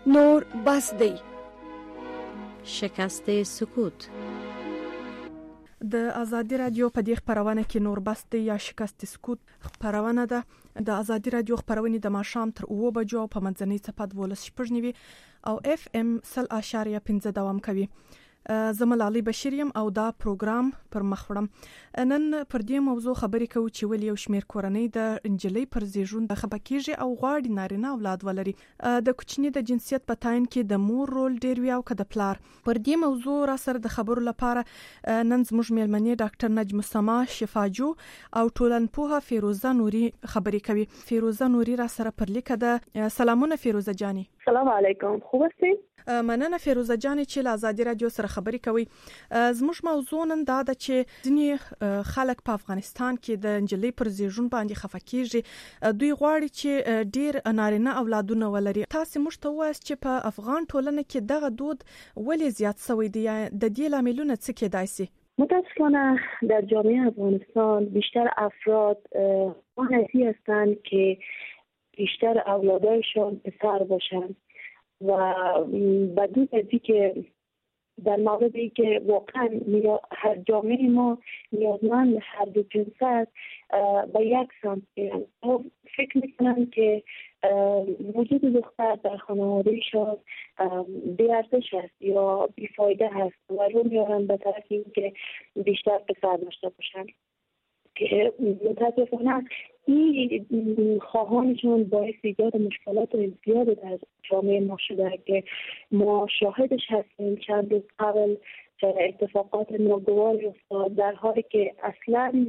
نور بس دی. شکست سکوت. د ازادي رادیو په دې خبرونه کې نور بس دی یا شکست سکوت خبرونه ده. د ازادي رادیو خبرونه د ماښام تر 2 بجو په منځنۍ صفحه 12:15 او اف ام 0.15 دوام کوي. زمل علي بشیریم او دا پروګرام پر مخ وړم. نن پر دې موضوع خبرې کوو چې ولې یو شمېر کورنۍ د انجلۍ پر زیږون د خبرکیږي او غواړي نارینه اولاد ولري. د کوچني د جنسیت په تعین کې د مور رول ډیر وی او د پلار. پر دې موضوع را سره د خبرو لپاره نن زموږ میلمنې ډاکټر نجم السما شفاجو او ټولنپوه فیروزه نوري خبرې کوي. فیروزه نوري را سره پر لیکه ده. سلامونه فیروزه جانی. سلام علیکم، خوب هستین؟ مننه فیروزه جانی چې له ازادي رادیو سره خبرې کوي. زموږ موضوع نن دا ده چې ځینې خلک په افغانستان کې د انجلۍ پر زیږون باندې خفه کیږي. دوی غواړي چې ډیر نارینه اولادونه ولري. تاسو موږ ته وایاست چې په افغان ټولنه کې دغه دود ولې زیات شوی دی؟ د دې لاملونه څه کېدای شي؟ متاسفانه در جامعه افغانستان بیشتر افراد مانعی هستند که بیشتر اولادایشان پسر باشند و بدون ازی که در مورد ای که واقعا هر جامعه ما نیازمند هر دو جنس است به یک سمت برند. فکر میکنم که وجود دختر در خانوادهشان بی‌ارزش است یا بیفایده هست و رو میارن به طرف این که بیشتر پسر داشته باشند که متاسفانه این خواهانشون باعث ایجاد مشکلات زیاد در جامعه ما شده که ما شاهدش هستیم. چند روز قبل اتفاقات ناگواری افتاد در حالی که اصلا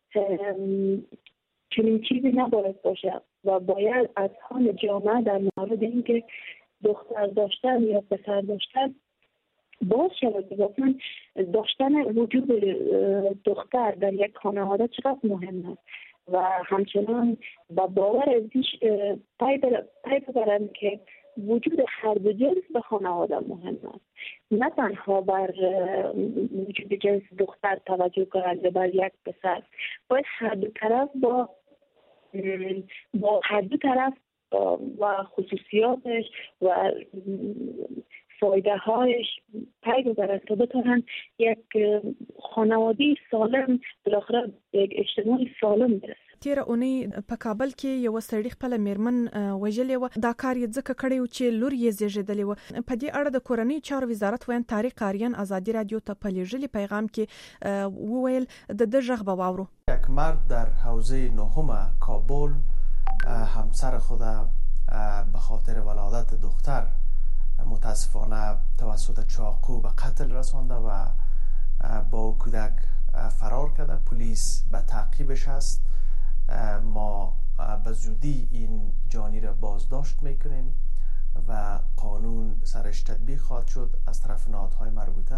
چنین چیزی نباید باشه و باید اذهان جامعه در مورد اینکه دختر داشتن یا پسر داشتن باز شود. واقعا داشتن وجود دختر در یک خانواده چقدر مهم است و همچنان با باور ازش پی ببرند که وجود هر دو جنس به خانواده مهم است، نه تنها بر وجود جنس دختر توجه کنند بر یک پسر. باید هر دو طرف با هر دو طرف و خصوصیاتش و فایده هایش پی ببرند تا بتونن یک خانواده سالم بالاخره یک اجتماع سالم برسه. تیر اونۍ په کابل کې یو سړی خپل میرمن وژلې و. دا کار یې ځکه کړی و چې لور یې زیږیدلې و. په دې اړه د کورنۍ چارو وزارت وین طارق آریان ازادي رادیو ته په لیږلي پیغام کې وویل د غږ به واورو. یک مرد در حوزه نهم کابل همسر خود به خاطر ولادت دختر متاسفانه توسط چاقو به قتل رسانده و با کودک فرار کرده. پلیس به تعقیبش است. ما به زودی این جانی را بازداشت میکنیم و قانون سرش تطبیق خواهد شد از طرف نهادهای مربوطه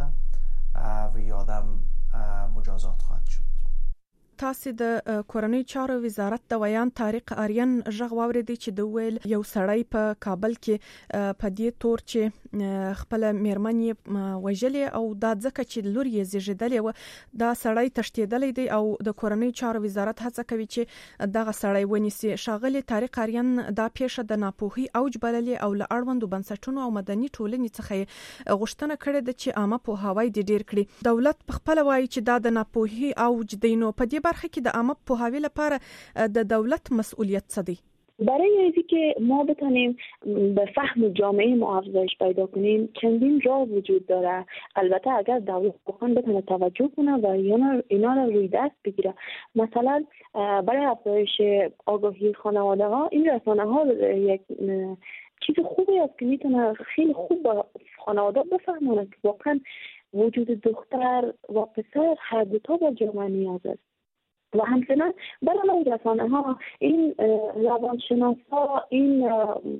و یادم مجازات خواهد شد. تاسو د کورنۍ چارو وزارت د ویان طارق آریان ژغ واوریدي چې د ویل یو سړی په کابل کې په دې تور چې خپل میرمن یې وژلې او دا ځکه چې لور یې زیږیدلې و. دا سړی تښتېدلی دی او د کورنۍ چارو وزارت هڅه کوي چې دغه سړی ونیسي. ښاغلی طارق آریان دا پیښه د ناپوهي اوج بللې او له اړوندو بنسټونو او مدني ټولنې څخه غوښتنه کړې ده چې عامه پوهاوی دې ډیر کړي. دولت په خپل وایي چې دا د ناپوهي اوج دی. نو په دې برخه کې د عامه پوهاوی لپاره د دولت مسئولیت څه دی؟ برای اینکه ما بتونیم به فهم جامعه ما افزایش پیدا کنیم چندین راه وجود داره. البته اگر دولت بخواد بتونه توجه کنه و اینا رو روی دست بگیره. مثلا برای افزایش آگاهی خانواده ها این رسانه ها یک چیز خوبی است که میتونه خیلی خوب با خانواده بفهمونه که واقعا وجود دختر و پسر هر دو تا با جامعه نیاز است. و همچنان برای رسانه ها این روانشناسا، این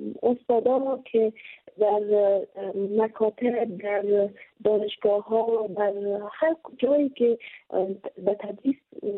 استادا که در مکاتب، در دانشگاه ها، در هر جایی که به تدریس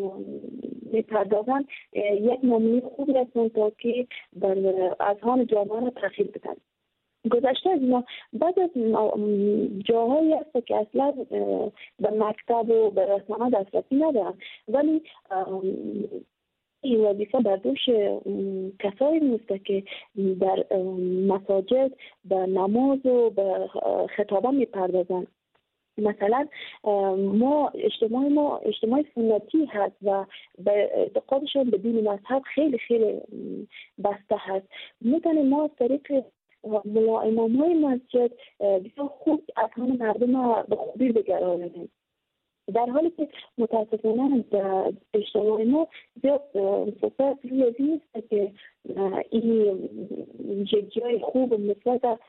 میپردازن یک نمونه خوب هستند تا که در اذهان جامعه را تغییر بدن. گذشته از اینا بعد از جاهایی هست که اصلا به مکتب و به رسانه دسترسی ندارن ولی این وظیفه بر دوش کسایی میفته که در مساجد به نماز و به خطابه میپردازن. مثلا ما اجتماع سنتی هست و به اعتقادشان به دین مذهب خیلی خیلی بسته هست. میتونیم ما از طریق امام‌های مسجد بسیار خوب اذهان مردم به خوبی بگرانیم، در حالی که متاسفانه در اجتماع ما زیاد فوکس روی این نیست که این جای خوب نسبت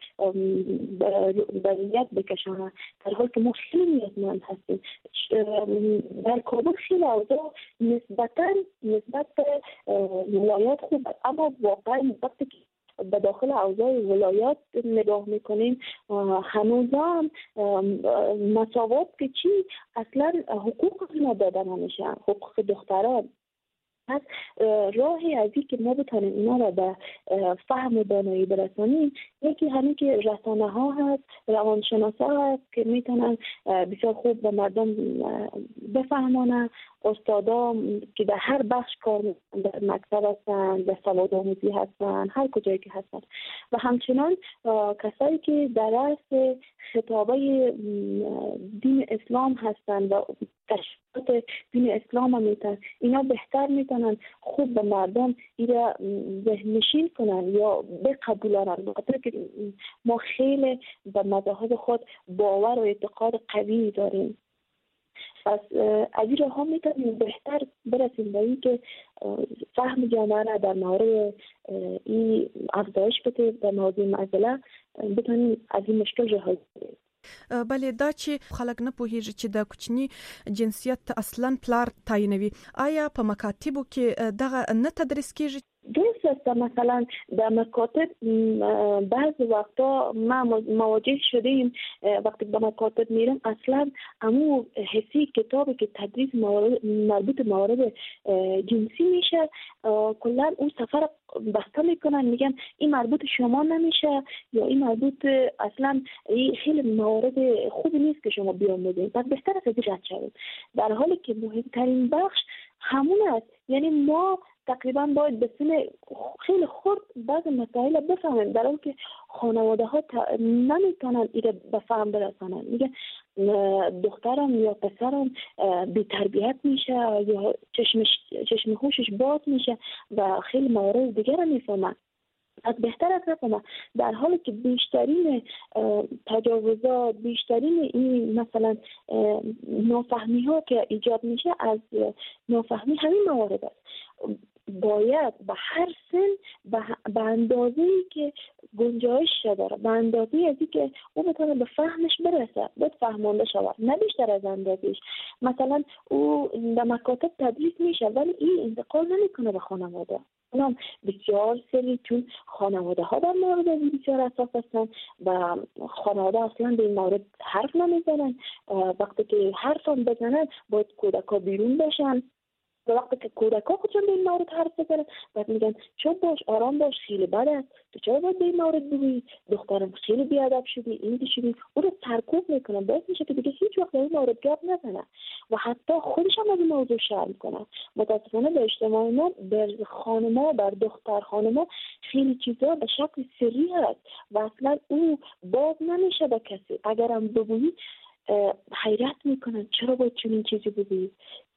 بریت بکشانه، در حالی که ما خیلی نیازمند هستیم. در کابل خیلی اوضاع نسبت به ولایات خوب، اما واقعا وقتی که به داخل اوضاع ولایات نگاه میکنیم هنوزم مساوات که چی اصلا حقوق اینا داده نمیشه، حقوق دختران. پس راهی از این که ما بتونیم اینا را به فهم و دانایی برسانیم، یکی همین که رسانه ها هست، روانشناسا هست که میتونن بسیار خوب به مردم بفهمانه، استادا که در هر بخش کار میکنن، در مکتب هستن، در سواد آموزی هستن، هر کجایی که هستن، و همچنان کسایی که در درس خطابه دین اسلام هستن و تشریحات دین اسلام هم میتونن، اینا بهتر میتونن خوب به مردم ایره ذهنشین کنن یا بقبولانن، بخاطر که ما خیلی به مذاهب خود باور و اعتقاد قوی داریم. پس از این راه ها میتونیم بهتر برسیم به این که فهم جامعه را در مورد این افزایش بده، در مورد معضله بتونیم از این مشکل رهایی کنیم. بله، دا چې خلک نه پوهیږي چې د کوچني جنسیت اصلا پلار تعینوي، آیا په مکاتبو کې دغه نه تدریس کیږي؟ درست است. مثلا در مکاتب بعض وقتا ما مواجه شدیم، وقتی به مکاتب میرم اصلا امو حسی کتابی که تدریس مربوط موارد جنسی میشه کلا اون سفر بسته میکنن، میگن این مربوط شما نمیشه یا این مربوط اصلا این خیلی موارد خوبی نیست که شما بیاموزید، پس بهتر است رد شوید، در حالی که مهمترین بخش همون است. یعنی ما تقریبا باید به سن خیلی خرد بعض مسائل بفهمیم، در حالی که خانواده ها نمیتونن ایره به فهم برسانن، میگه دخترم یا پسرم بی تربیت میشه یا چشم هوشش باز میشه و خیلی موارد دیگر رو میفهمن. از بهتر است بفهمن، در حالی که بیشترین تجاوزات، بیشترین این مثلا نافهمی ها که ایجاد میشه از نافهمی همین موارد است. باید به هر سن به اندازه‌ای که گنجایش داره، به اندازه‌ای ازی که او بتونه به فهمش برسه، باید فهمانده شود، نه بیشتر از اندازه‌اش. مثلا او در مکاتب تدریس میشه ولی این انتقال نمیکنه به خانواده. اونم بسیار سری، چون خانواده ها در مورد این بسیار اساس هستن و خانواده اصلا به این مورد حرف نمیزنن. وقتی که حرف هم بزنن باید کودکا بیرون بشن، و وقتی که کودکا خودشون به این مورد حرف بزنن باید میگن چون باش، آرام باش، خیلی بد است، تو چرا باید به این مورد بگویی، دخترم خیلی بیادب شدی، این شدی، اون رو سرکوب میکنن، باید میشه که دیگه هیچ وقت به این مورد گپ نزنن و حتی خودش هم از این موضوع شرم میکنن. متاسفانه به اجتماع ما بر خانما، بر دختر خانما خیلی چیزا به شکل سری هست و اصلا او باز نمیشه به کسی. اگرم بگویی حیرت میکنن، چرا باید چنین چیزی بگویی؟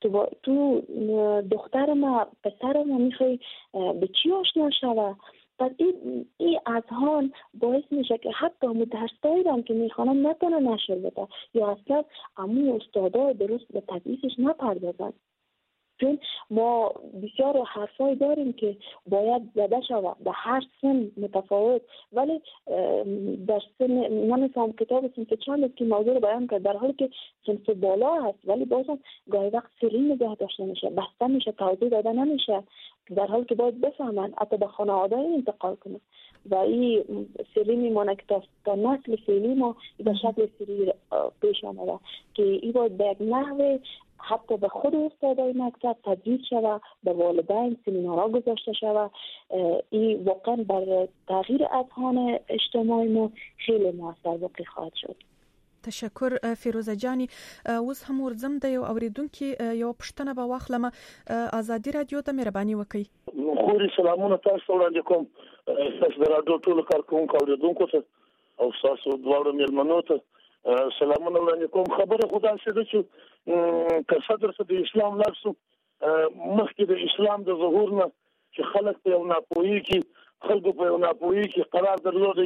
تو دختر ما، پسر ما میخوای به چی آشنا شوه؟ پس این اذهان باعث میشه که حتی همون درسایی هم که میخوانن نتونه نشر بده یا اصلا همون استادا درست به تدریسش نپردازن. چون ما بسیار حرفای داریم که باید زده شود به هر سن متفاوت، ولی در سن نمیفهم کتاب سنف چند که موضوع رو بیان کرد، در حالی که سنف بالا هست ولی بازم گاهی وقت سری نگه داشته میشه، بسته میشه، توضیح داده نمیشه، در حالی که باید بفهمن حتی به خانواده انتقال کنن و این سری میمانه که تا نسل فعلی ما به شکل سری پیش آمده که این باید به یک نحوه حتی به خود استادای مکتب تدریس شود، به والدین سمینارها گذاشته شود. این واقعا بر تغییر اذهان اجتماعی ما خیلی موثر واقع خواهد شد. تشکر فیروزه جانی. اوس هم ورزم د یو اوریدونکو یو پښتنه به واخلم. آزادي رادیو ته مهرباني وکړئ. خوري سلامونه تاسو وړاندې کوم. تاسو د رادیو ټول کارکونکو اوریدونکو ته او تاسو دواړو مېلمنو ته سلامونه وړاندې کوم. خبره خدا سره چې که صدر د اسلام لارسو مخکې د اسلام د ظهور نه چې خلک په یو ناپوهي کې خلکو په یو ناپوهي کې قرار درلودي.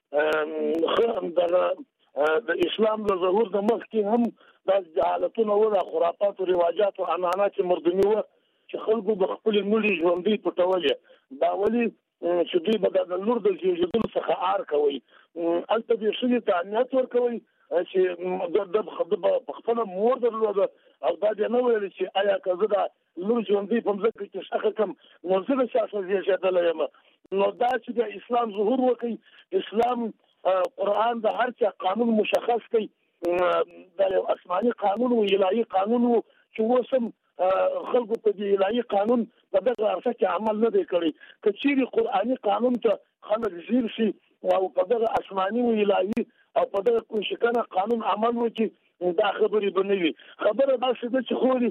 د اسلام د ظهور د مخکې هم د جهالتونو او خرافات او رواجات او عنعنات مردمي و چې خلکو د خپل ملي ژوندۍ پټولې دا ولي چې دوی به د نور د زیږیدلو څخه آر کوي. البته د شوی ته اهمیت ورکوي چې د خپل مور درلوده او دا نه ویل چې آیا که زه د نور ژوندۍ په ځکه کې شخه کم نو زه د سیاست زیږیدلی یم. نو دا چې د اسلام ظهور وکړي اسلام قرآن د هر چا قانون مشخص کوي. دا یو آسماني قانون او الهي قانون چې وسم خلکو په دې الهي قانون په دغه اساس کې عمل نه دی کړی. کچېری قرآني قانون ته خلک ځیر شي او په دغه آسماني او الهي او په دغه کوشکنه قانون عمل وکړي دا خبرې بنوي. خبره دا څه چې خوري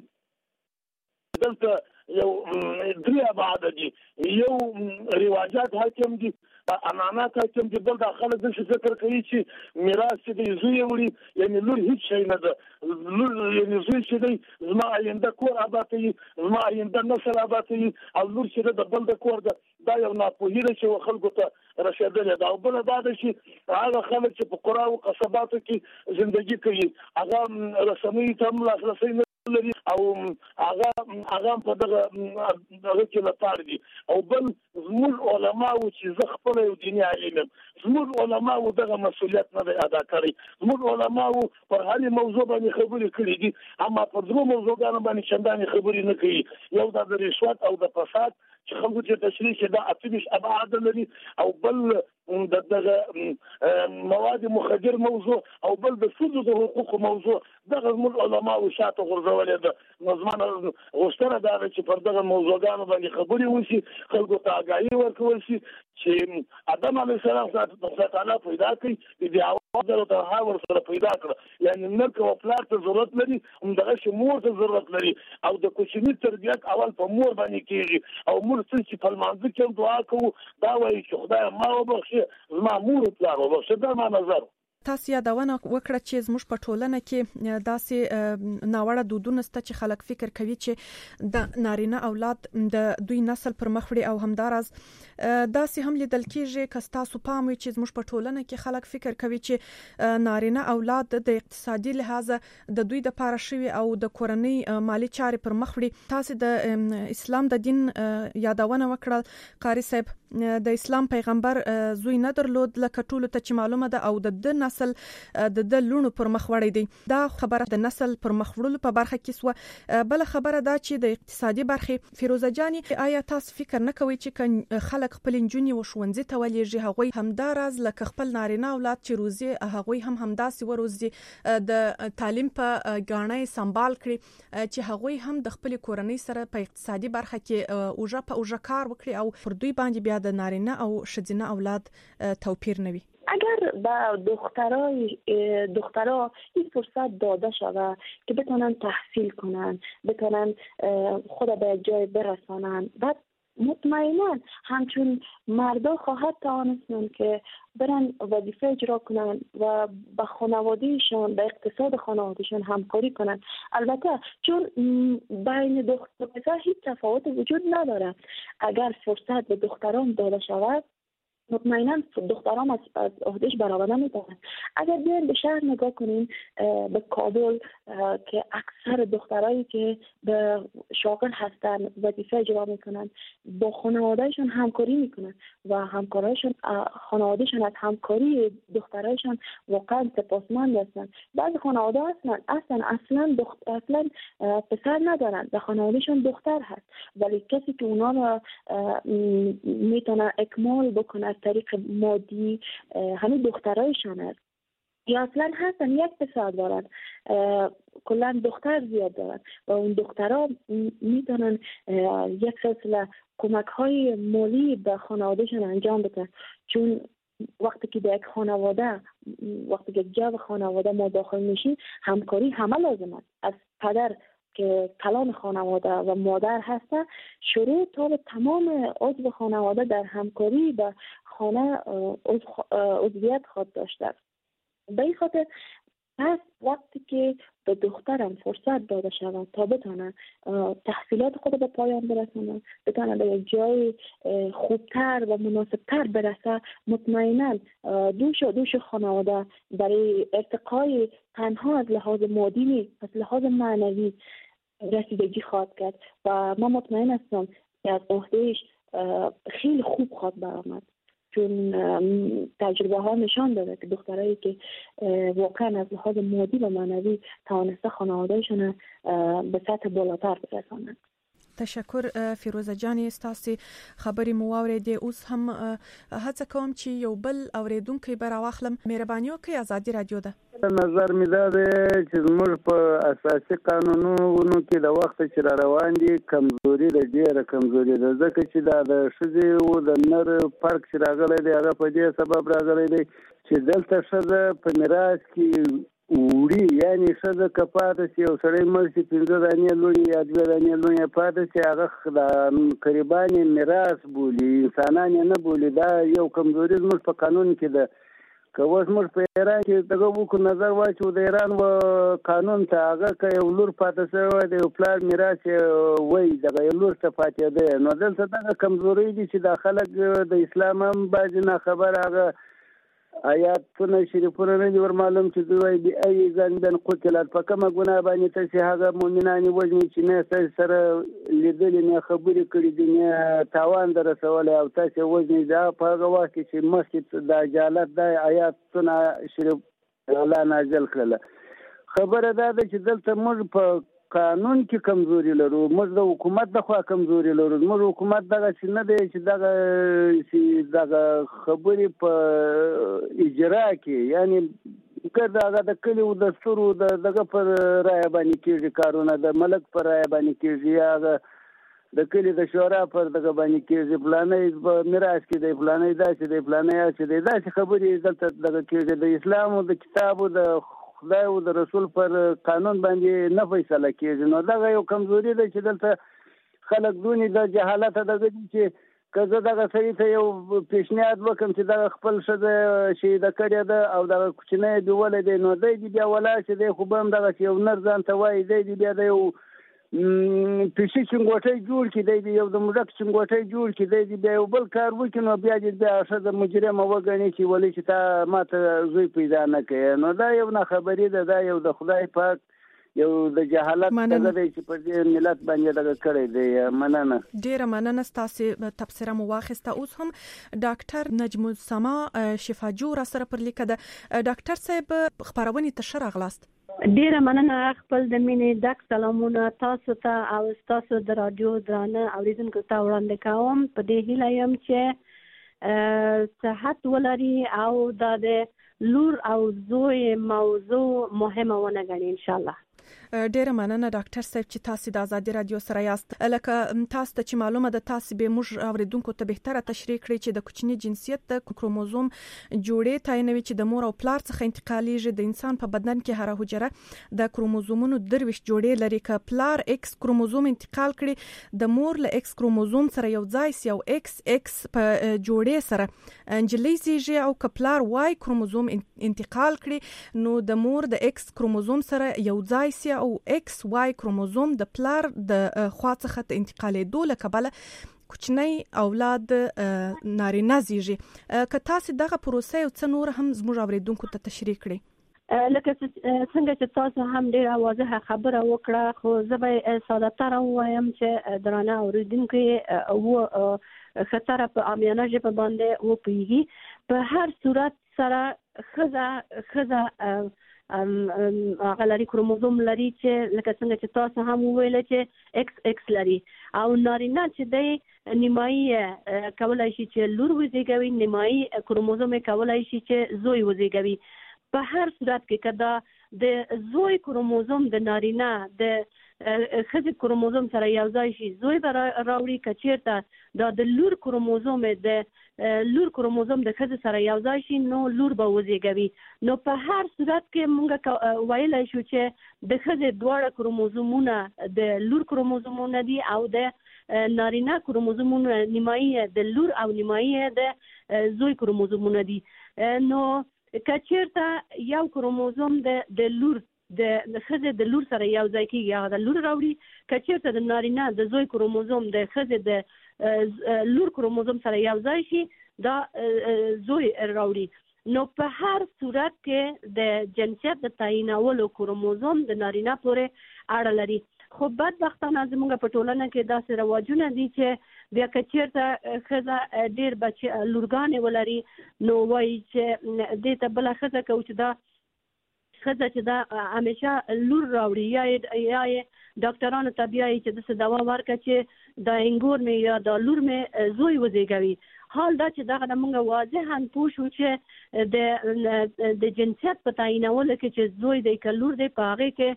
دلته یو درې ابعاد دي. یو رواجات حاکم دي، عنعنات حاکم دي. بل دا خلک د فکر کوي چې میراث چې دی زوی وړي یعنی لور هیڅ شی نه ده. یعنی زوی چې دی زما آینده کور آبادوي، زما آینده نسل آبادوي او لور چې د بل د کور ده. دا یو ناپوهي ده چې خلکو ته رسېدلې ده. او بل دا ده چې هغه خلک چې په قرا او قصباتو کې ژوندۍ کوي هغه رسنۍ ته هم لاسرسی نه لري او هغه په دغه کې لپاره دي. او بل زموږ علماء چې زه خپل یو دیني عالم یم، زموږ علماء دغه مسؤلیت نه دی ادا کړی. زموږ علماء پر هر موضوع باندې خبرې کړې دي اما پر درو موضوعګانو باندې چندانې خبرې نه کوي. یو د رشوت او د فساد چې خلکو چې تشریح کې دا اتبش ابعاد لري، او بل دغه مواد مخدر موضوع، او بل د ښځو د حقوقو موضوع. دغه زموږ علماء شاته غورځولې ده. نو زما غوښتنه دا ده چې پر دغه موضوعګانو باندې خبرې وشي، خلکو ته آګاهي ورکول شي چې آدم علیه السلام الله تعالی پیدا کړي د اواز ته هاور سره پیدا کړ. یعنی نرک او پلار ته ضرورت لري، همدغه چې مور ته ضرورت لري. او د کوچني تربیت اول په مور باندې کېږي. او مور چې په لمانځه کې دعا کوو دا وایي چې خدای ما وبخښي زما مور او پلار وبخښي. دا ما نظر. تاسو یادونه وکړه چې زموږ په ټولنه کې داسې ناوړه دودونه شته چې خلک فکر کوي چې د نارینه اولاد د دوی نسل پر مخ وړي، او همداراز داسې هم لیدل کېږي که تاسو پام وي چې زموږ په ټولنه کې خلک فکر کوي چې نارینه اولاد د اقتصادي لحاظ د دوی د پاره شوی او د کورنۍ مالی چارې پر مخ وړي. تاسو د اسلام د دین یادونه وکړه قاری صاحب. د اسلام پیغمبر زوی نه درلود لکه ټولو ته چې معلومه ده، او د نسل د لونو پر مخ وړي دي. دا خبره د نسل پر مخ وړلو په برخه کې سو. بل خبره دا چې د اقتصادي برخه فیروزه جانی، آیا تاسو فکر نه کوئ چې خلک خپل انجونی و ښوونځي ته ولېږي هغوی همداراز لکه خپل نارینه اولاد چې روزي هغوی هم همداسې وروزي د تعلیم په غاڼه سمبال کړي چې هغوی هم د خپل کورنۍ سره په اقتصادي برخه کې اوجه په اوجه کار وکړي او پر دوی باندې بیا د نارینه او ښځینه اولاد توپیر نه وي؟ اگر به دخترها این فرصت داده شود که بتونن تحصیل کنن، بتونن خود به جای برسانن، بعد مطمئنا همچون مردا خواهد توانستن که برن وظیفه اجرا کنن و با خانوادهشان، با اقتصاد خانوادهشان همکاری کنن. البته چون بین دختر و پسر هیچ تفاوت وجود نداره. اگر فرصت به دختران داده شود مطمئنا دختران از عهدهش برآورده میتونن. اگر بیاین به شهر نگاه کنین، به کابل که اکثر دخترایی که به شاغل هستن وظیفه اجرا میکنن با خانوادهشون همکاری میکنن و همکارایشون خانوادهشون از همکاری دخترایشون واقعا سپاسمند هستن. بعضی خانواده اصلا پسر ندارن و خانوادهشون دختر هست، ولی کسی که اونا رو میتونه اکمال بکنه از طریق مادی همین دخترایشان هست. یا اصلا هستن یک پسر دارن، کلا دختر زیاد دارن و اون دخترها میتونن یک سلسله کمک های مالی به خانوادهشون انجام بدن، چون وقتی که در یک خانواده، وقتی که جو خانواده ما داخل میشیم، همکاری همه لازم است. از پدر که کلان خانواده و مادر هسته شروع تا به تمام عضو خانواده در همکاری به خانه عضویت خود داشته. به این خاطر پس وقتی که به دخترم فرصت داده شود تا بتونه تحصیلات خود به پایان برسونه، بتونه به یک جای خوبتر و مناسبتر برسه، مطمئنا دوش خانواده برای ارتقای تنها از لحاظ مادی نیست، از لحاظ معنوی رسیدگی خواهد کرد و من مطمئن هستم که از عهدهش خیلی خوب خواهد برآمد، چون تجربه ها نشان داده که دخترایی که واقعا از لحاظ مادی و معنوی توانسته خانوادهشون به سطح بالاتر برسانند. تشکر فیروزه جان، ستاسو خبرې مو واورېدې. اوس هم هڅه کوم چې یو بل اوریدونکي به راواخلم. مهرباني وکړئ، ازادي رادیو ده. نظر مې دا دی چې زموږ په اساسي قانونونو کې د وخت چې را روان دي کمزوري ده، ډېره کمزوري ده، ځکه چې دا د ښځې او د نر فرق چې راغلی دی هغه په دې سبب راغلی دی چې دلته ښځه په میراث کې وړي، یعنې ښځه که پاته شي، یو سړی مړ شي 5 دانې لوڼې یا 2 دانې لوڼې پاته شي، هغه د قریبان یې میراث بولي، انسانان یې نه بولي. دا یو کمزوري زموږ په قانون کې ده. که اوس موږ په ایران کې دغه وکړو، نظر واچو د ایران و قانون ته، هغه که یو لور پاته شوی وای د یو پلار میراث یې وایي دغه یو لور ته پاتېده. نو دلته دغه کمزوري دي چې دا خلک د اسلام هم بعضې ناخبره هغه آیاتونه شریفونه نه دي ورمعلوم چې دوی وایي بأي ذنب قتلت، په کومه ګناه باندې تاسې هغه مؤمنان وژني چې نه تاسې سره لیدلي، نه خبرې کړي دي، نه تاوان در رسولی او تاسې وژني. دا په هغه وخت کې چې مخکې د جهالت دا آیاتونه شریف الله نازل کړله. خبره دا ده چې دلته موږ په قانون کې کمزوري لرو، موږ د حکومت د خوا کمزوري لرو. موږ حکومت دغسې نه دی چې دغه خبرې په اجرا کې، یعنې که دغه د کلیو د سترو دغه پر رایه باندې کېږي کارونه، د ملک پر رایه باندې کېږي، یا د کلي د شورا پر دغه باندې کېږي، فلانی په میراث کې دی، فلانی داسې دی، فلانی هسې دی، داسې خبرې دلته دغه کېږي. د اسلام او د کتاب او د خدای او د رسول پر قانون باندې نه فیصله کېږي. نو دغه یو کمزوري ده چې دلته خلک دونې د جهالته دغه دي چې که زه دغه سړي ته یو پیشنهاد وکړم چې دغه خپل ښځه شهیده کړې ده او دغه کوچنی یې بیولی دی، نو دی دې بیا ولاړ شي، دی خو به هم دغسې یو نر ځان ته وایي، دی دې بیا د یو پیشي چنګوټی جوړ کړي، دی دې یو د موږک چنګوټی جوړ کړي، دی دې بیا یو بل کار وکړي، نو بیا دې بیا ښځه مجرمه وګڼي چې ولې چې تا ما ته زوی پیدا نه کوې. نو دا یو ناخبري ده، دا یو د خدای پاک یو د جهالت څنګه دی چې په دې ملت باندې دغه کړی دی. مننه، ډیره مننه. ستاسو تبصره مو واخیسته. اوس هم ډاکټر نجم السما شفاجو را سره پر لیکه ده. ډاکټر صاحب خبرونه ته ښه راغلاست. ډیره مننه. خپل د مینې ډک سلامونه تاسو ته او تاسو د رادیو درانه اوریدونکو ته وړاندې کوم. په دې هیله یم چې صحت ولري او د لور او زوی موضوع مهمه ونه ګڼي ان شاء الله. ډیره مننه ډاکټر صاحب چې تاسو د ازادي رادیو سره یاست. لکه تاسو ته چې معلومه ده، تاسو به موږ اوریدونکو ته بهتره تشریح کړئ چې د کوچني جنسیت د کروموزوم جوړې تعینوي چې د مور او پلار څخه انتقالیږي. د انسان په بدن کې هر حجره د کروموزومونو 23 جوړې لري. که پلار ایکس کروموزوم انتقال کړي، د مور له ایکس کروموزوم سره یو ځای سي او ایکس په جوړې سره انجلۍ زیږي، او که پلار وای کروموزوم انتقال کړي، نو د مور د ایکس کروموزوم سره یو ځای سي او ایکس وای کروموزوم د پلار د خوا څخه ته انتقالېدو له کبله کوچنی اولاد نارینه زیږي. که تاسو دغه پروسه او څه نور هم زموږ اوریدونکو ته تشریح کړئ. لکه څنګه چې تاسو هم ډیره واضحه خبره وکړه، خو زه به ساده تر وایم چې درانه اوریدونکو خطر په عامیانه ژبه باندې وپوهیږي. په هر صورت سره ښځه هغه لري کروموزوم لري چې لکه څنګه چې تاسو هم وویل چې ایکس لري، او نارینه چې دی نیمایي کولای شي چې لور وزیږوي، نیمایي کروموزوم کولای شي چې زوی وزیږوي. په هر صورت کې کدا د زوی کروموزوم د نارینه د خزه کروموزوم سره یو ځای شي زوی به راوړي که چیرته دا د لور کروموزوم د خزه سره یو ځای شي نو لور به وزیږوي. نو په هر صورت کې موږ ویلی شو چې د خزه دواړه کروموزومونه د لور کروموزومونه دي او د نارینه کروموزومونه نیمایي د لور او نیمایي د زوی کروموزومونه دي. نو که چیرته یو کروموزوم د لور د خزه د لور سره یو ځای کېږي هغه د لور راوړي، که چیرته د نارینه د زوی کروموزوم د خزه د لور کروموزوم سره یو ځای شي دا زوی راوړي. نو په هر صورت کې د جنسیت د تعیینولو کروموزوم د نارینه پورې اړه لري. خو بدبختانه زموږ په ټولنه کې داسې رواجونه دي چې بیا که چیرته ښځه ډېر بچي لورګانې ولري نو وایي چې دې ته بله ښځه کوو چې دا ښځه چې دا همیشه لور راوړي یا یې ډاکټرانو ته بیایي چې داسې دوا ورکړه چې دا انګور مې یا دا لور مې زوی وزیږوي. حال دا چې دغه موږ واضحا پوه شو چې د جنسیت په تعیینولو کې چې زوی دی که لور دی په هغې کې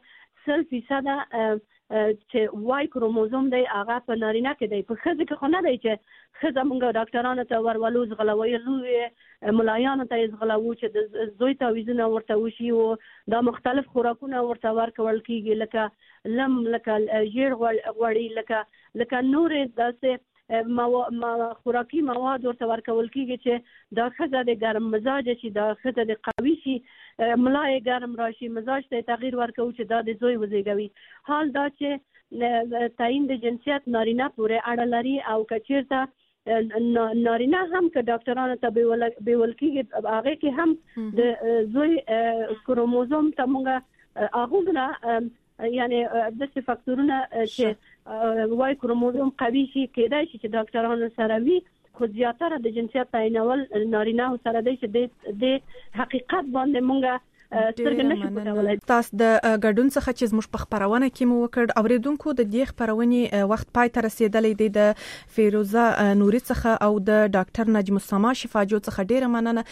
100% چې وای کروموزوم دی هغه په نارینه کې دی، په ښځه کې خو نه دی چې ښځه موږ ډاکټرانو ته ورولو ژغلویلو ملایانو ته یې ژغلوو چې د زوی تعویضونه ورته وشي او دا مختلف خوراکونه ورته ورکول کېږي لکه لم لکه ژیړ غوړي لکه نورې داسې خوراکي مواد ورته ورکول کېږي چې دا ښځه د ګرم مزاجه شي، دا ښځه د قوي شي، ملا یې ګرم راشي، مزاج ته تغییر ورکوي چې دا د زوی وزیږوي. حال دا چې تعیین د جنسیت نارینه پورې اړه لري او که چیرته نارینه هم که ډاکټرانو ته بیول کېږي هغې کې هم د زوی کروموزوم ته موږ هغومره یعنی داسې فاکتورونه چې وای کروموزوم قوي شي کېدای شي چې ډاکټرانو سره وي، خو زیاتره د جنسیت تعیینول نارینه سره دی چې د حقیقت باندې موږ تاسو د ګډون څخه چې زموږ په خبرونه کې مو وکړ اوریدونکو د دې خبرونې وخت پای ته رسیدلې دی. د فیروزه نوري څخه او د ډاکټر نجم السما شفاجو څخه ډیره مننه